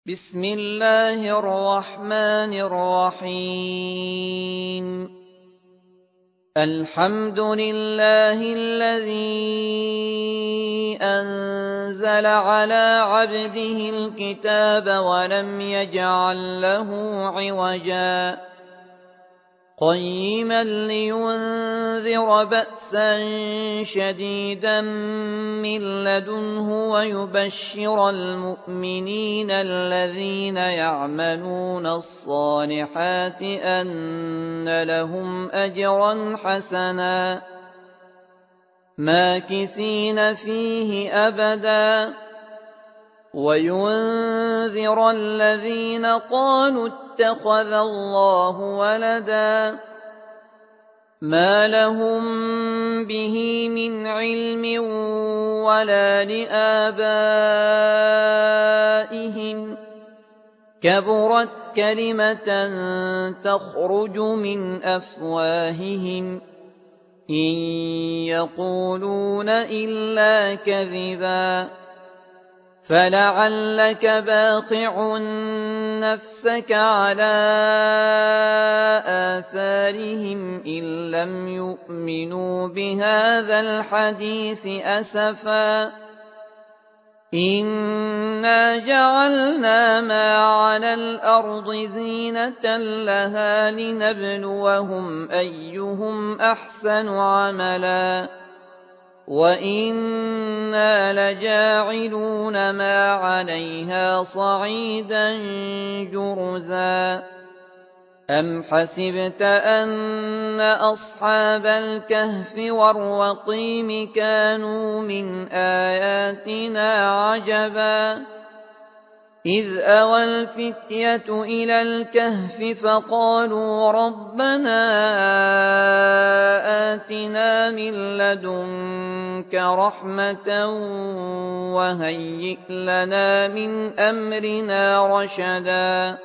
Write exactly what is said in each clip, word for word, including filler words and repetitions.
بسم الله الرحمن الرحيم الحمد لله الذي أنزل على عبده الكتاب ولم يجعل له عوجا قيما لينذر بأسا شديدا من لدنه ويبشر المؤمنين الذين يعملون الصالحات أن لهم أجرا حسنا ماكثين فيه أبدا وينذر الذين قالوا اتخذ الله ولدا ما لهم به من علم ولا لآبائهم كبرت كلمة تخرج من أفواههم إن يقولون إلا كذبا فلعلك باخع نفسك على آثارهم إن لم يؤمنوا بهذا الحديث أسفا إنا جعلنا ما على الأرض زينة لها لنبلوهم أيهم أحسن عملا وإنا لجاعلون ما عليها صعيدا جرزا أم حسبت أن أصحاب الكهف والرقيم كانوا من آياتنا عجبا إذ أوى الفتية إلى الكهف فقالوا ربنا آتنا من لدنك رحمة وهيئ لنا من أمرنا رشدا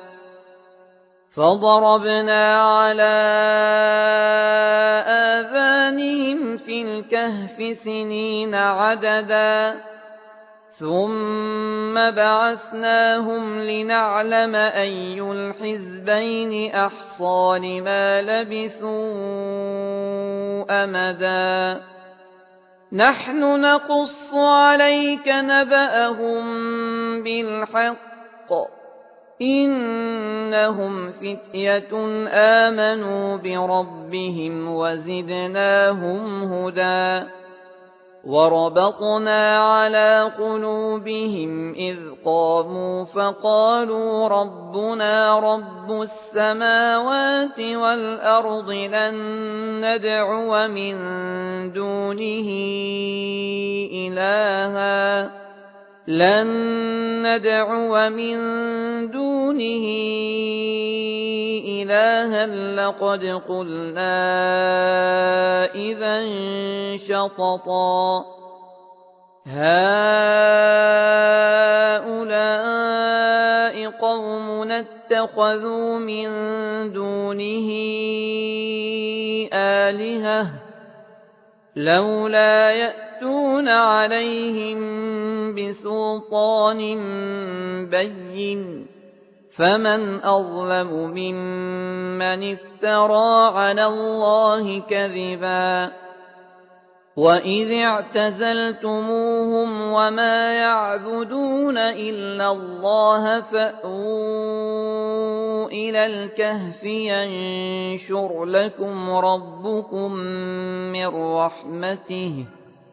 فضربنا على آذانهم في الكهف سنين عددا ثم بعثناهم لنعلم أي الحزبين أحصى لما لبثوا أمدا نحن نقص عليك نبأهم بالحق إنهم فتية آمنوا بربهم وزدناهم هدى وربطنا على قلوبهم إذ قاموا فقالوا ربنا رب السماوات والأرض لن ندعو من دونه إلها لن ندعو من دونه إلها لقد قلنا إذا شططا هؤلاء قوم اتخذوا من دونه آلهة لولا يأتون عليهم بسلطان بين فمن أظلم ممن افترى على الله كذبا وإذ اعتزلتموهم وما يعبدون إلا الله فأووا إلى الكهف ينشر لكم ربكم من رحمته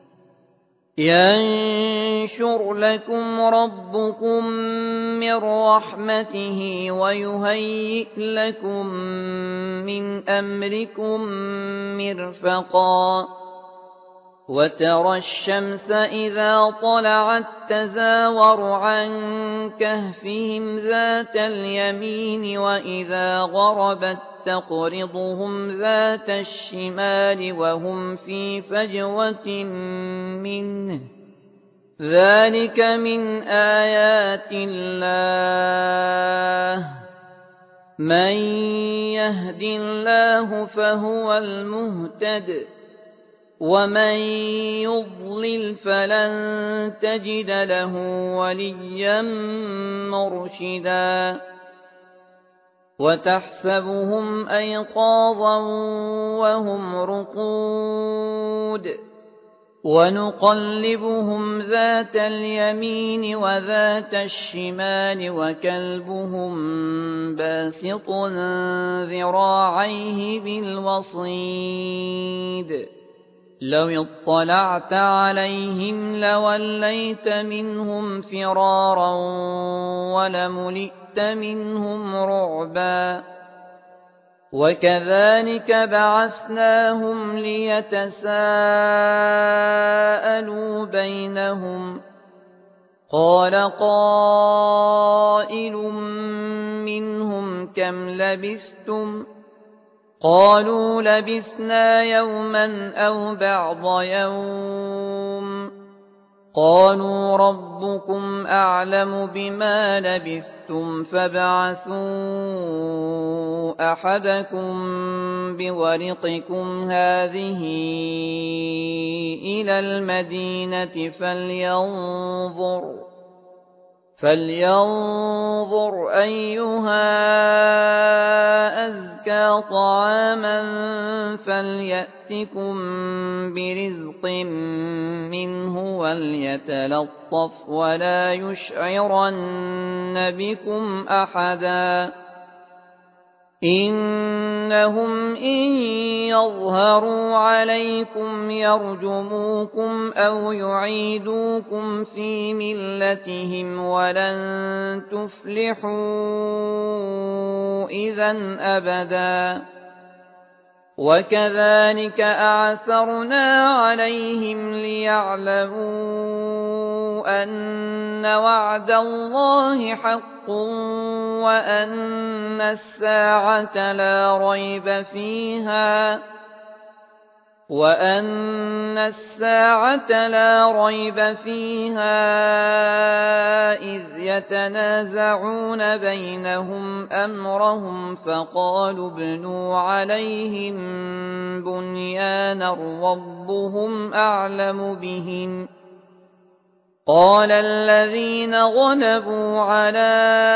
ينشر لكم ربكم من رحمته ويهيئ لكم من أمركم مرفقا وترى الشمس إذا طلعت تزاور عن كهفهم ذات اليمين وإذا غربت تقرضهم ذات الشمال وهم في فجوة منه ذلك من آيات الله من يهد الله فهو المهتد ومن يضلل فلن تجد له وليا مرشدا وتحسبهم أيقاظا وهم رقود ونقلبهم ذات اليمين وذات الشمال وكلبهم باسط ذراعيه بالوصيد لو اطلعت عليهم لوليت منهم فرارا ولملئت منهم رعبا وكذلك بعثناهم ليتساءلوا بينهم قال قائل منهم كم لبثتم قالوا لبثنا يوما أو بعض يوم قالوا ربكم أعلم بما لبثتم فابعثوا أحدكم بورقكم هذه إلى المدينة فلينظر فلينظر أيها أزكى طعاما فليأتكم برزق منه وليتلطف ولا يشعرن بكم أحدا إنهم إن يظهروا عليكم يرجموكم أو يعيدوكم في ملتهم ولن تفلحوا إذا أبدا وكذلك أعثرنا عليهم ليعلموا أن وعد الله حق وأن الساعة لا ريب فيها وأن الساعة لا ريب فيها إذ يتنازعون بينهم أمرهم فقالوا ابنوا عليهم بنيانا ربهم أعلم بهم قال الذين غلبوا على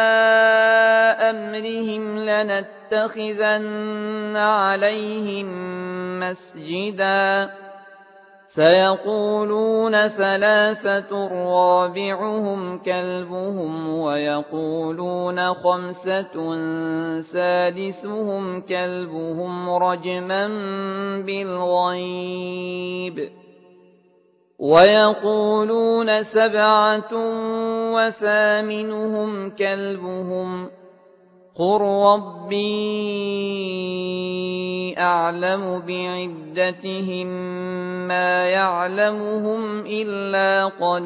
أمرهم لنتخذن عليهم مسجدا سيقولون ثلاثة رابعهم كلبهم ويقولون خمسة سادسهم كلبهم رجما بالغيب ويقولون سبعة وثامنهم كلبهم قل ربي أعلم بعدتهم ما يعلمهم إلا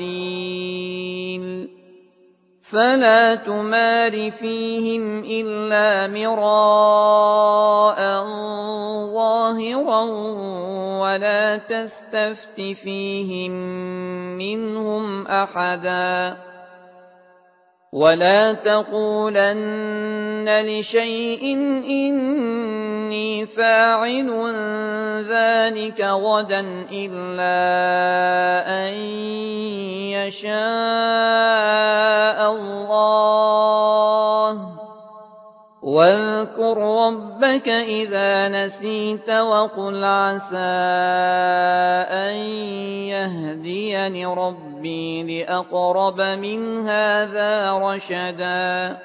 قليل فلا تمار فيهم إلا مراء ظاهرا ولا تستفت فيهم منهم أحدا ولا تقولن لشيء إني فاعل ذلك غدا إلا أن يشاء الله واذكر ربك إذا نسيت وقل عسى أن يهديني ربي لأقرب من هذا رشدا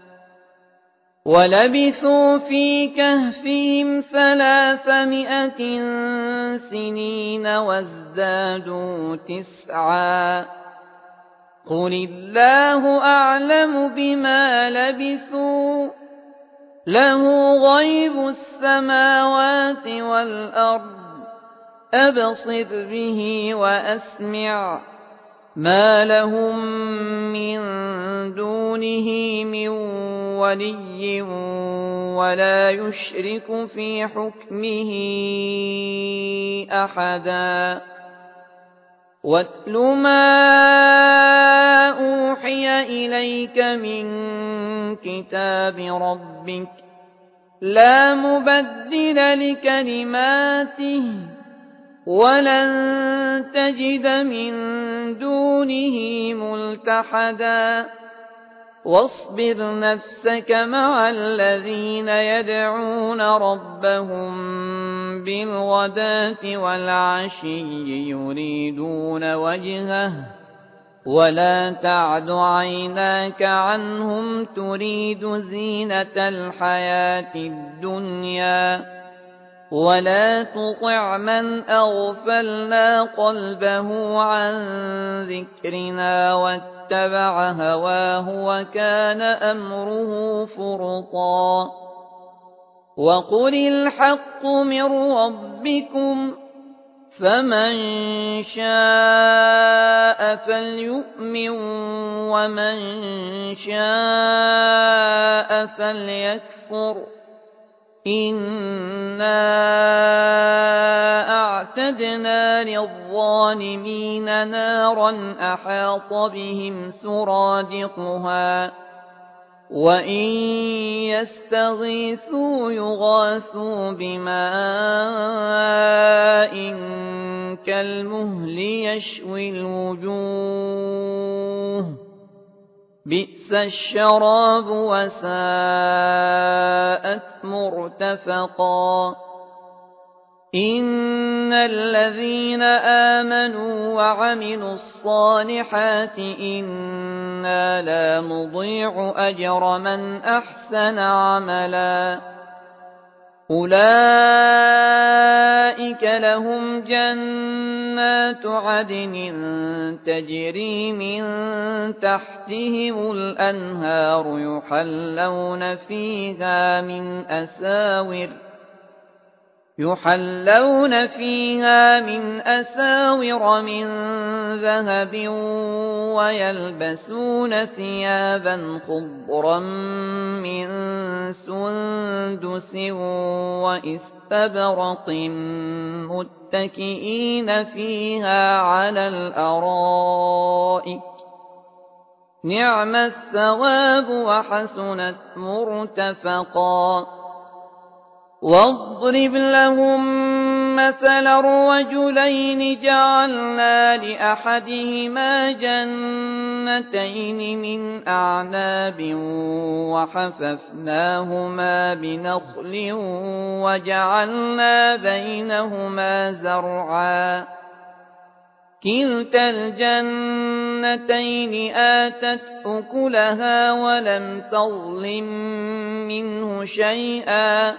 ولبثوا في كهفهم ثلاثمائة سنين وازدادوا تسعا قل الله أعلم بما لبثوا له غيب السماوات والأرض أبصر به وأسمع ما لهم من دونه من ولي ولا يشرك في حكمه أحدا واتل ما أوحي إليك من كتاب ربك لا مبدل لكلماته ولن تجد من دونه ملتحدا واصبر نفسك مع الذين يدعون ربهم بالغداة والعشي يريدون وجهه ولا تعد عيناك عنهم تريد زينة الحياة الدنيا ولا تطع من أغفلنا قلبه عن ذكرنا واتبع هواه وكان أمره فرطا وقل الحق من ربكم فمن شاء فليؤمن ومن شاء فليكفر إنا أعتدنا للظالمين نارا أحاط بهم سرادقها وإن يستغيثوا يغاثوا بماء كالمهل يشوي الوجوه بئس الشراب وساءت مرتفقا إن الذين آمنوا وعملوا الصالحات إنا لا نضيع أجر من أحسن عملا أولئك لهم جنات عدن تجري من تحتهم الأنهار يحلون فيها من أساور يحلون فيها من أساور من ذهب ويلبسون ثيابا خضرا من سندس وإستبرق متكئين فيها على الأرائك نعم الثواب وحسنت مرتفقا واضرب لهم مثل الرجلين جعلنا لأحدهما جنتين من أعناب وحففناهما بنخل وجعلنا بينهما زرعا كلتا الجنتين آتت أكلها ولم تظلم منه شيئا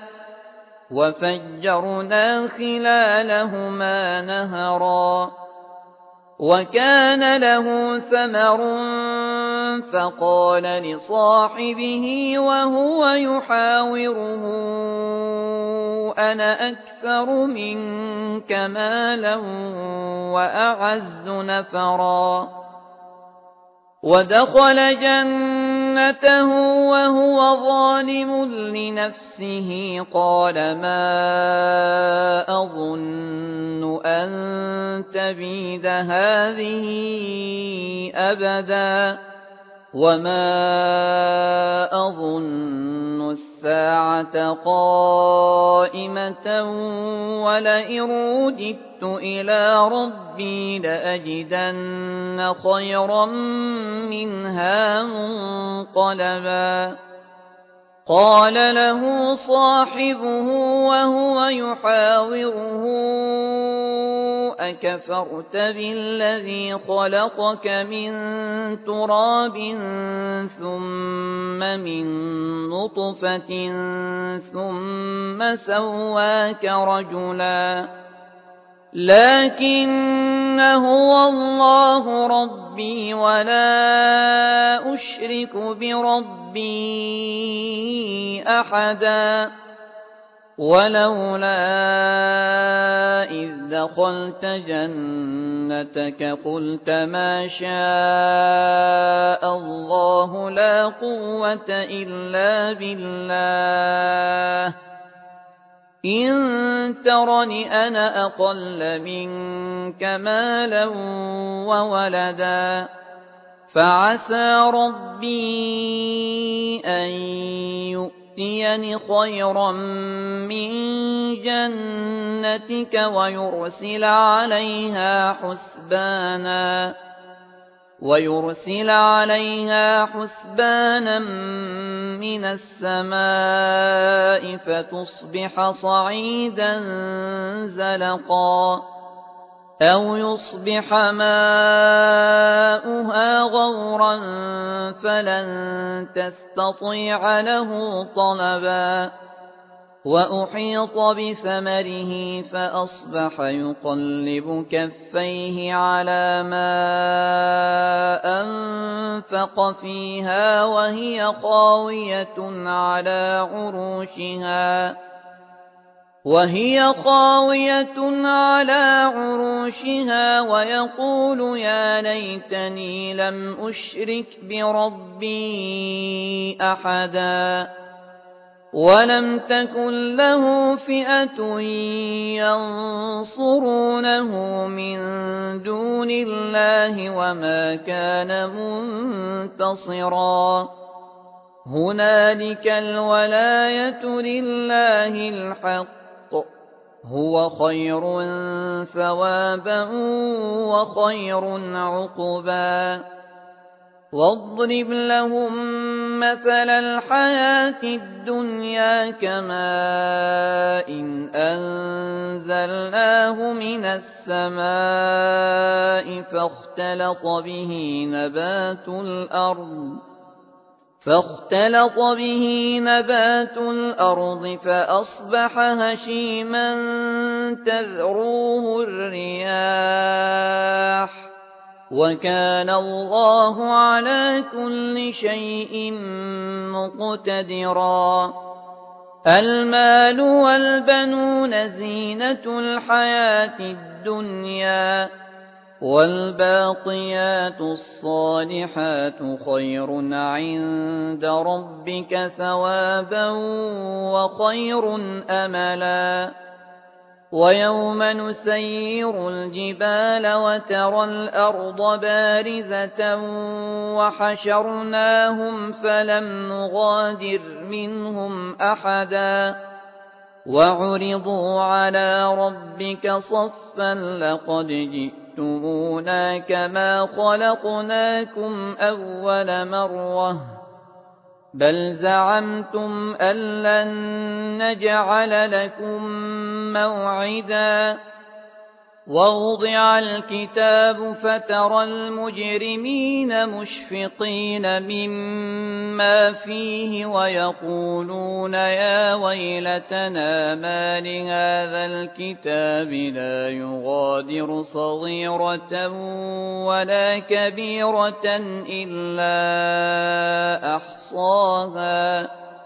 وفجرنا خلالهما نهرا وكان له ثمر فقال لصاحبه وهو يحاوره أنا أكثر منك مالا وأعز نفرا ودخل جنته وهو ظالم لنفسه قال ما أظن أن تبيد هذه أبدا وما أظن الساعة قائمة ولئن رددت إلى ربي لأجدن خيرا منها منقلبا قال له صاحبه وهو يحاوره أكفرت بالذي خلقك من تراب ثم من نطفة ثم سواك رجلا لكن هو الله ربي ولا أشرك بربي أحدا ولولا إذ دخلت جنتك قلت ما شاء الله لا قوة إلا بالله إن ترني أنا أقل منك مالا وولدا فعسى ربي أن يؤتي يؤتين خيرا من جنتك ويرسل عليها حسبانا ويرسل عليها حسبانا من السماء فتصبح صعيدا زلقا أو يصبح ماؤها غورا فلن تستطيع له طلبا وأحيط بثمره فأصبح يقلب كفيه على ما أنفق فيها وهي خاوية على عروشها وهي خاوية على عروشها ويقول يا ليتني لم أشرك بربي أحدا ولم تكن له فئة ينصرونه من دون الله وما كان منتصرا هنالك الولاية لله الحق هو خير ثوابا وخير عقبا واضرب لهم مثل الحياة الدنيا كماء إن أنزلناه من السماء فاختلط به نبات الأرض فاختلط به نبات الأرض فأصبح هشيما تذروه الرياح وكان الله على كل شيء مقتدرا المال والبنون زينة الحياة الدنيا والباقيات الصالحات خير عند ربك ثوابا وخير أملا ويوم نسير الجبال وترى الأرض بارزة وحشرناهم فلم نغادر منهم أحدا وعرضوا على ربك صفا لقد جئتمونا كما خلقناكم أول مرة بل زعمتم أن لن نجعل لكم موعدا ووضع الكتاب فترى المجرمين مشفقين مما فيه ويقولون يا ويلتنا ما لهذا الكتاب لا يغادر صغيرة ولا كبيرة إلا أحصاها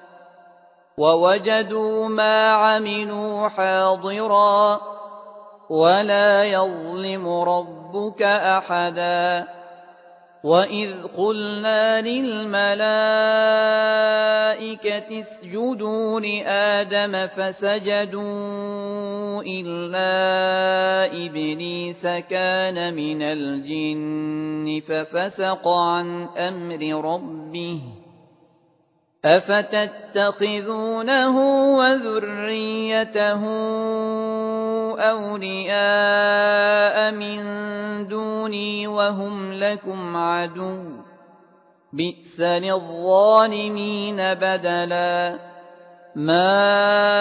ووجدوا ما عملوا حاضرا ولا يظلم ربك أحدا وإذ قلنا للملائكة اسجدوا لآدم فسجدوا إلا إبليس كان من الجن ففسق عن أمر ربه أفتتخذونه وذريته أولياء من دوني وهم لكم عدو بئس للظالمين بدلا ما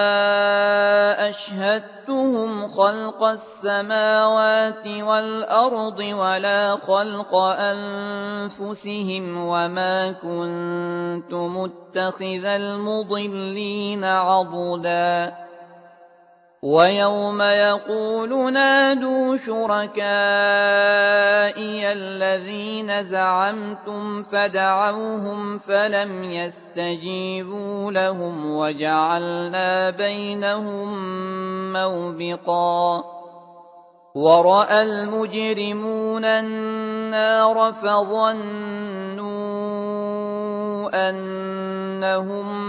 أشهدتهم خلق السماوات والأرض ولا خلق أنفسهم وما كنت متخذ المضلين عضدا ويوم يقول نادوا شركائي الذين زعمتم فدعوهم فلم يستجيبوا لهم وجعلنا بينهم موبقا ورأى المجرمون النار فظنوا أنهم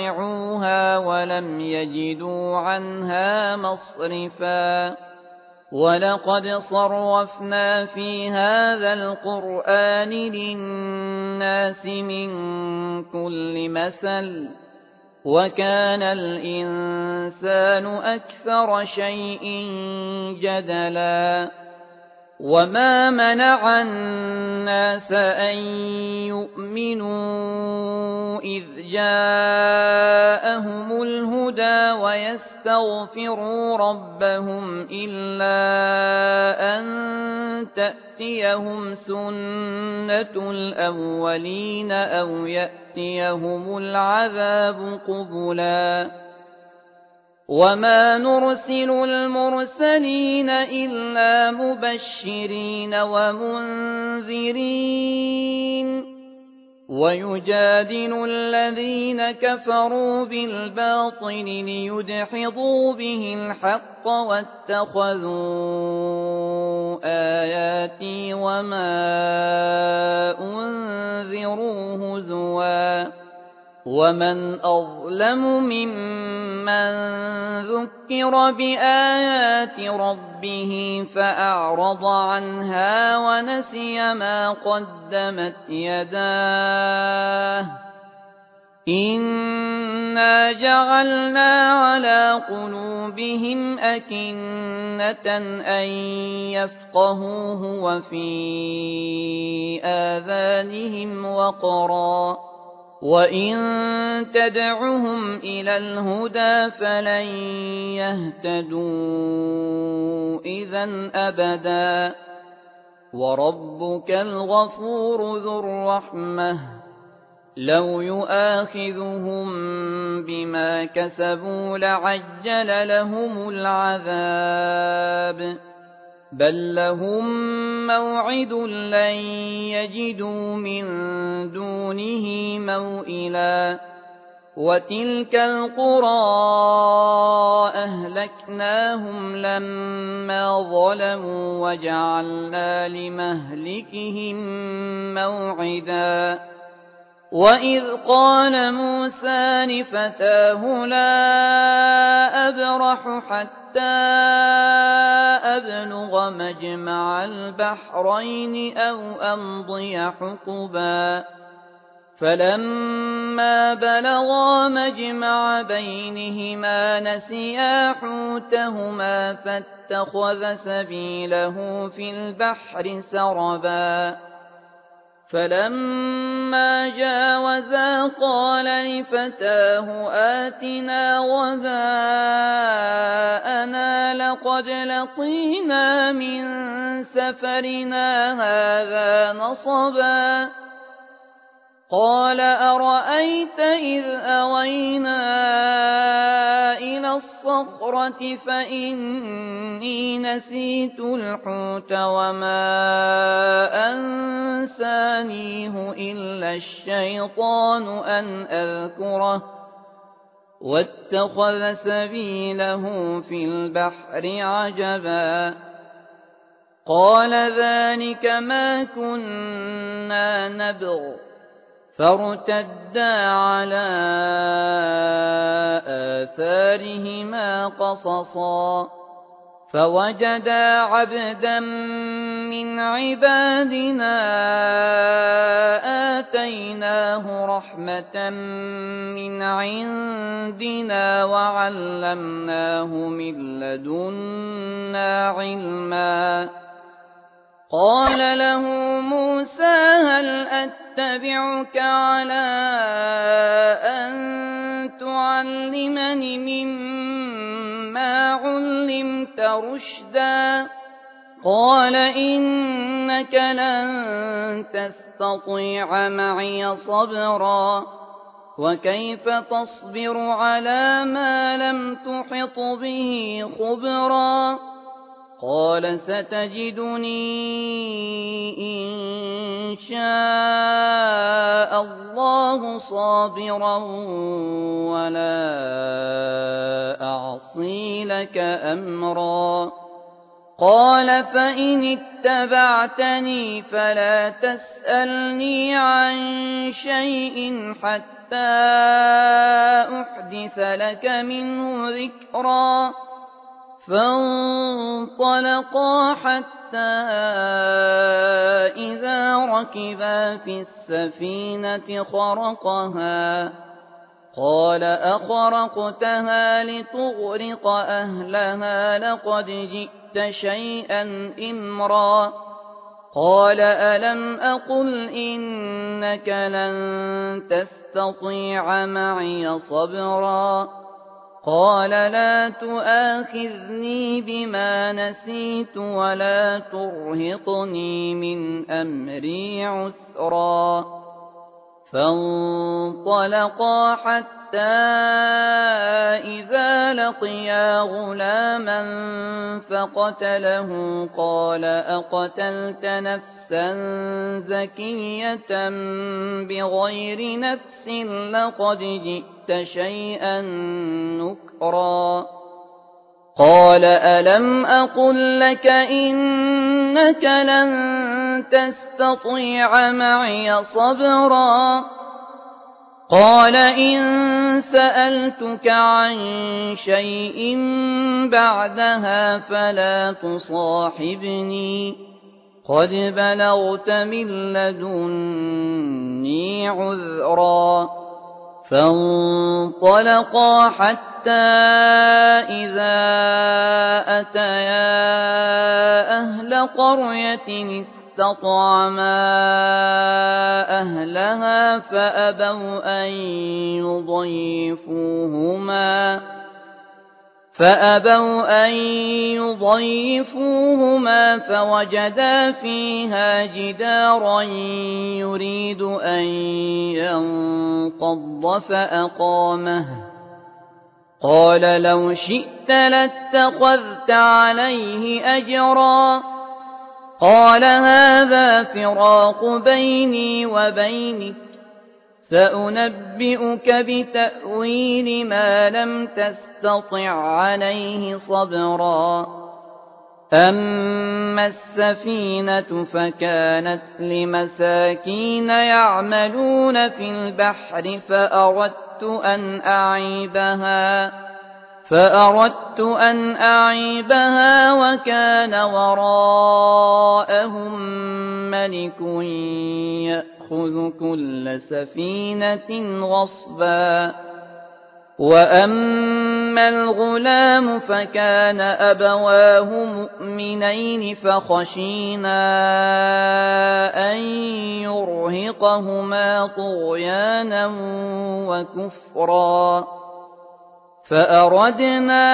مواقعوها ولم يجدوا عنها مصرفا وَلَقَدْ صَرَّفْنَا فِي هَذَا الْقُرْآنِ لِلنَّاسِ مِنْ كُلِّ مَثَلٍ وَكَانَ الْإِنسَانُ أَكْثَرَ شَيْءٍ جَدَلًا وَمَا مَنَعَ النَّاسَ أَن يُؤْمِنُوا إِذْ جَاءَهُمُ الْهُدَىٰ وَيَسْتَغْفِرُوا رَبَّهُمْ إِلَّا أَن تَأْتِيَهُمْ سُنَّةُ الْأَوَّلِينَ أَوْ يَأْتِيَهُمُ الْعَذَابُ قُبُلًا وَمَا نُرْسِلُ الْمُرْسَلِينَ إِلَّا مُبَشِّرِينَ وَمُنذِرِينَ وَيُجَادِلُ الَّذِينَ كَفَرُوا بِالْبَاطِلِ لِيُدْحِضُوا بِهِ الْحَقَّ وَاتَّخَذُوا آيَاتِي وَمَا أُنذِرُوا هُزُوًا وَمَنْ أَظْلَمُ مِمَّن ذُكِّرَ بِآيَاتِ رَبِّهِ فَأَعْرَضَ عَنْهَا وَنَسِيَ مَا قَدَّمَتْ يَدَاهُ إِنَّا جَعَلْنَا عَلَىٰ قُلُوبِهِمْ أَكِنَّةً أَن يَفْقَهُوهُ وَفِي آذَانِهِمْ وَقْرًا وَإِن تَدْعُهُمْ إِلَى الْهُدَىٰ فَلَن يَهْتَدُوا إِذًا أَبَدًا وَرَبُّكَ الْغَفُورُ ذُو الرَّحْمَةِ لَوْ يُؤَاخِذُهُم بِمَا كَسَبُوا لَعَجَّلَ لَهُمُ الْعَذَابَ بَل لَّهُم مَّوْعِدٌ لَّن يَجِدُوا مِن دُونِهِ مَوْئِلًا وَتِلْكَ الْقُرَىٰ أَهْلَكْنَاهُمْ لَمَّا ظَلَمُوا وَجَعَلْنَا لِمَهْلِكِهِم مَّوْعِدًا وَإِذْ قَالَ مُوسَىٰ لِفَتَاهُ لَا أَبْرَحُ حَتَّىٰ أَبْلُغَ مَجْمَعَ الْبَحْرَيْنِ أَوْ أَمْضِيَ حُقُبًا فَلَمَّا بَلَغَا مَجْمَعَ بَيْنِهِمَا نَسِيَا حُوتَهُمَا فَاتَّخَذَ سَبِيلَهُ فِي الْبَحْرِ سَرَبًا فَلَمَّا جَاوَزَا قَالَ لِفَتَاهُ آتِنَا غَدَاءَنَا لَقَدْ لَقِينَا مِن سَفَرِنَا هَٰذَا نَصَبًا قَالَ أَرَأَيْتَ إِذْ أَوَيْنَا إِلَى الصَّخْرَةِ فَإِنِّي نَسِيتُ الْحُوتَ وَمَا أَنسَانِيهُ إِلَّا الشَّيْطَانُ أَنْ أَذْكُرَهُ وَاتَّخَذَ سَبِيلَهُ فِي الْبَحْرِ عَجَبًا قَالَ ذَٰلِكَ مَا كُنَّا نَبْغِ فَارْتَدَّا عَلَىٰ آثَارِهِمَا قَصَصًا فَوَجَدَا عَبْدًا مِّنْ عِبَادِنَا آتَيْنَاهُ رَحْمَةً مِّنْ عِندِنَا وَعَلَّمْنَاهُ مِن لَّدُنَّا عِلْمًا قَالَ لَهُ مُوسَىٰ هَلْ أَتَّبِعُكَ عَلَىٰ أَن تُعَلِّمَنِ مِمَّا عُلِّمْتَ رُشْدًا قَالَ إِنَّكَ لَن تَسْتَطِيعَ مَعِيَ صَبْرًا وَكَيْفَ تَصْبِرُ عَلَىٰ مَا لَمْ تُحِطْ بِهِ خُبْرًا قَالَ سَتَجِدُنِي إِن شَاءَ اللَّهُ صَابِرًا وَلَا أَعْصِي لَكَ أَمْرًا قَالَ فَإِنِ اتَّبَعْتَنِي فَلَا تَسْأَلْنِي عَن شَيْءٍ حَتَّىٰ أُحْدِثَ لَكَ مِنْهُ ذِكْرًا فانطلقا حتى إذا ركبا في السفينة خرقها قال أخرقتها لتغرق أهلها لقد جئت شيئا إمرا قال ألم أقل إنك لن تستطيع معي صبرا قال لا تؤاخذني بما نسيت ولا ترهقني من أمري عسرا فانطلقا حتى إذا لقيا غلاما فقتله قال أقتلت نفسا زكية بغير نفس لقد جئت شيئا نكرا قال ألم أقل لك إنك لن تستطيع معي صبرا قال إن سألتك عن شيء بعدها فلا تصاحبني قد بلغت من لدني عذرا فانطلقا حتى إذا أتيا أهل قرية استطعما أهلها فأبوا أن يضيفوهما فأبوا أن يضيفوهما فوجدا فيها جدارا يريد أن ينقض فأقامه قال لو شئت لاتخذت عليه أجرا قال هذا فراق بيني وبينك سأنبئك بتأويل ما لم تستطع عليه صبرا أما السفينة فكانت لمساكين يعملون في البحر فأردت أن أعيبها فأردت أن أعيبها وكان وراءهم ملك يأخذ كل سفينة غصبا وأما الغلام فكان أبواه مؤمنين فخشينا أن يرهقهما طغيانا وكفرا فأردنا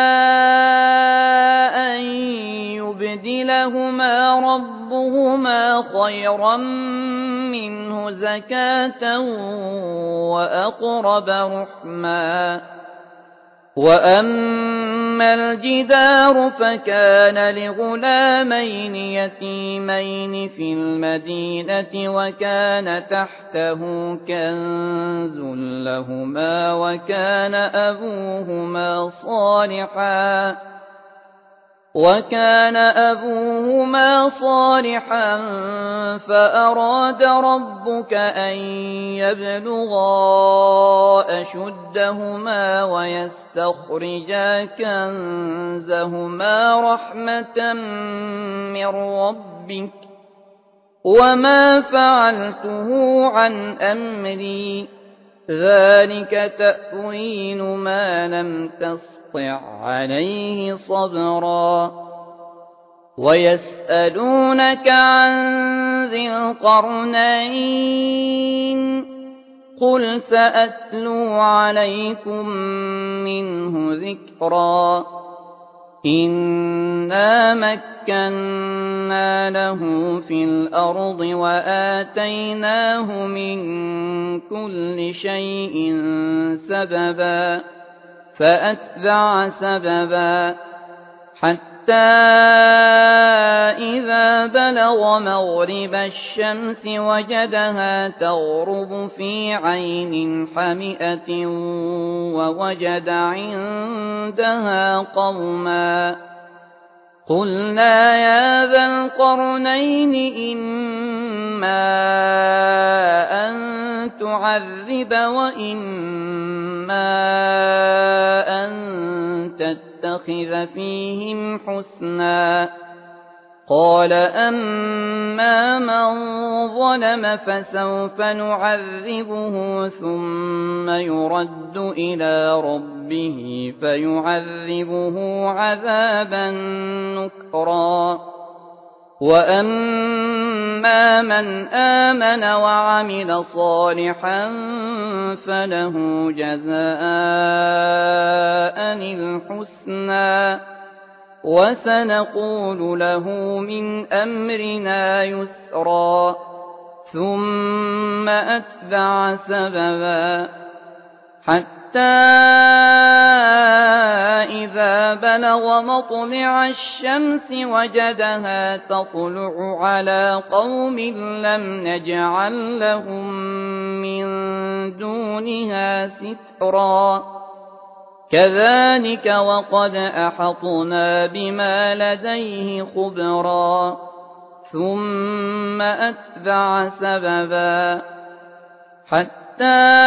أن يبدلهما ربهما خيرا منه زكاة وأقرب رحما وأما الجدار فكان لغلامين يتيمين في المدينة وكان تحته كنز لهما وكان أبوهما صالحا وكان أبوهما صالحا فأراد ربك أن يبلغا أشدهما ويستخرجا كنزهما رحمة من ربك وما فعلته عن أمري ذلك تأويل ما لم تستطع عليه صبرا ويسألونك عن ذي القرنين قل سأتلو عليكم منه ذكرا إنا مكنا له في الأرض وآتيناه من كل شيء سببا فأتبع سببا حتى إذا بلغ مغرب الشمس وجدها تغرب في عين حمئة ووجد عندها قوما قلنا يا ذا القرنين إما أن تعذب وإما أن تتقى نتخذ فيهم حسنا قال أما من ظلم فسوف نعذبه ثم يرد إلى ربه فيعذبه عذابا نكرا وأما من آمن وعمل صالحا فله جزاء الحسنى وسنقول له من أمرنا يسرا ثم أتبع سببا حتى إذا بلغ مطلع الشمس وجدها تطلع على قوم لم نجعل لهم من دونها سترا كذلك وقد أحطنا بما لديه خبرا ثم أتبع سببا حتى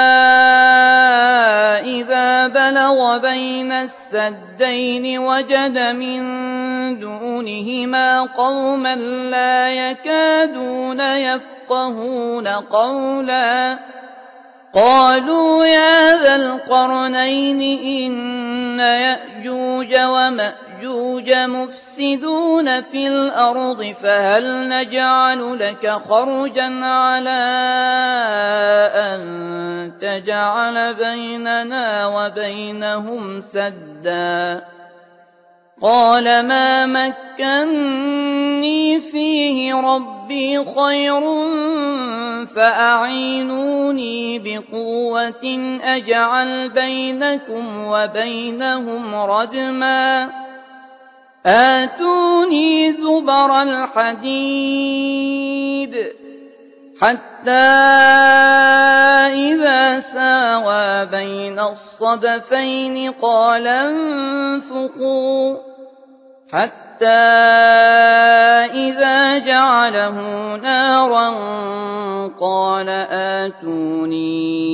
إذا بلغ بين السدين وجد من دونهما قوما لا يكادون يفقهون قولا قالوا يا ذا القرنين إن يأجوج ومأجوج مفسدون في الأرض فهل نجعل لك خرجا على أن تجعل بيننا وبينهم سدا قال ما مكني فيه ربي خير فأعينوني بقوة أجعل بينكم وبينهم ردما آتوني زبر الحديد حتى إذا ساوى بين الصدفين قال انفخوا حتى إذا جعله نارا قال آتوني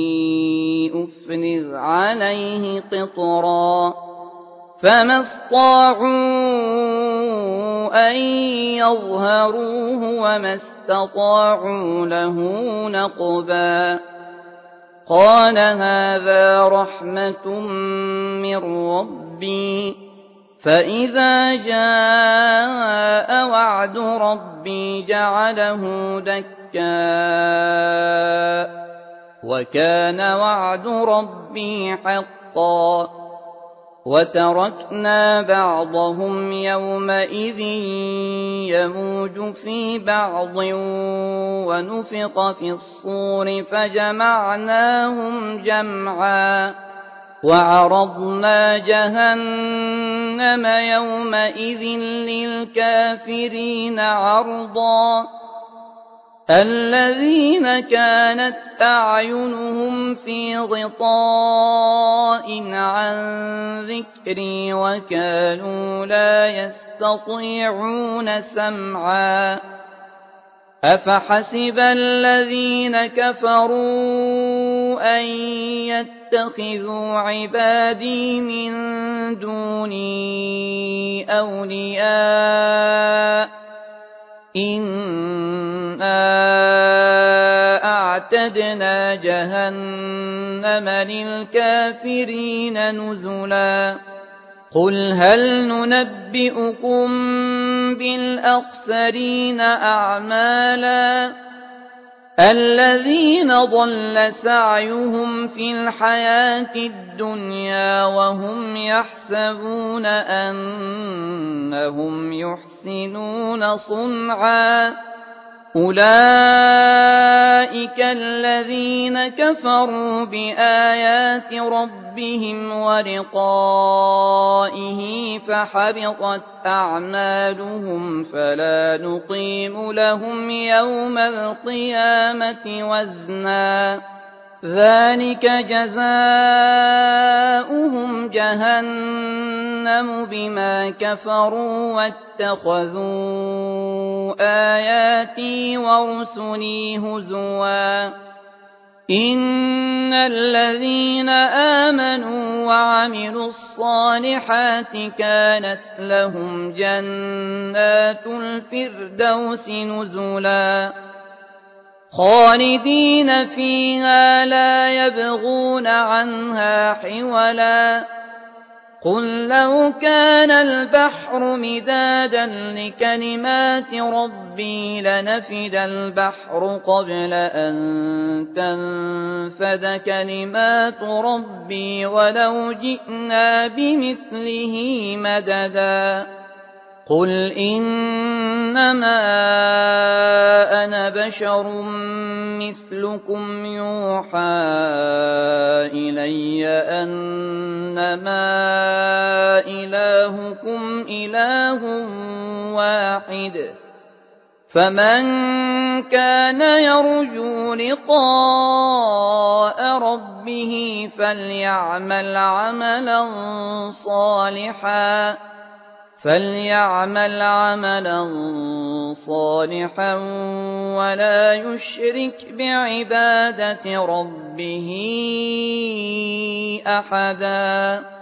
أفرغ عليه قطرا فما استطاعوا أن يظهروه وما استطاعوا له نقبا قال هذا رحمة من ربي فإذا جاء وعد ربي جعله دكا وكان وعد ربي حقا وتركنا بعضهم يومئذ يموج في بعض ونفخ في الصور فجمعناهم جمعا وعرضنا جهنم يومئذ للكافرين عرضا الذين كانت أعينهم في غطاء عن ذكري وكانوا لا يستطيعون سمعا أفحسب الذين كفروا أن يتخذوا عبادي من دوني أولياء إنا أعتدنا جهنم للكافرين نزلا قل هل ننبئكم بالأخسرين أعمالا الذين ضل سعيهم في الحياة الدنيا وهم يحسبون أنهم يحسنون صنعا أولئك الذين كفروا بآيات ربهم ولقائه فحبطت أعمالهم فلا نقيم لهم يوم القيامة وزنا ذلك جزاؤهم جهنم بما كفروا واتخذوا آياتي ورسلي هزوا إن الذين آمنوا وعملوا الصالحات كانت لهم جنات الفردوس نزلا خالدين فيها لا يبغون عنها حولا قل لو كان البحر مدادا لكلمات ربي لنفد البحر قبل أن تنفد كلمات ربي ولو جئنا بمثله مددا قل إنما أنا بشر مثلكم يوحى إلي أنما إلهكم إله واحد فمن كان يرجو لقاء ربه فليعمل عملا صالحا فليعمل عملا صالحا ولا يشرك بعبادة ربه أحدا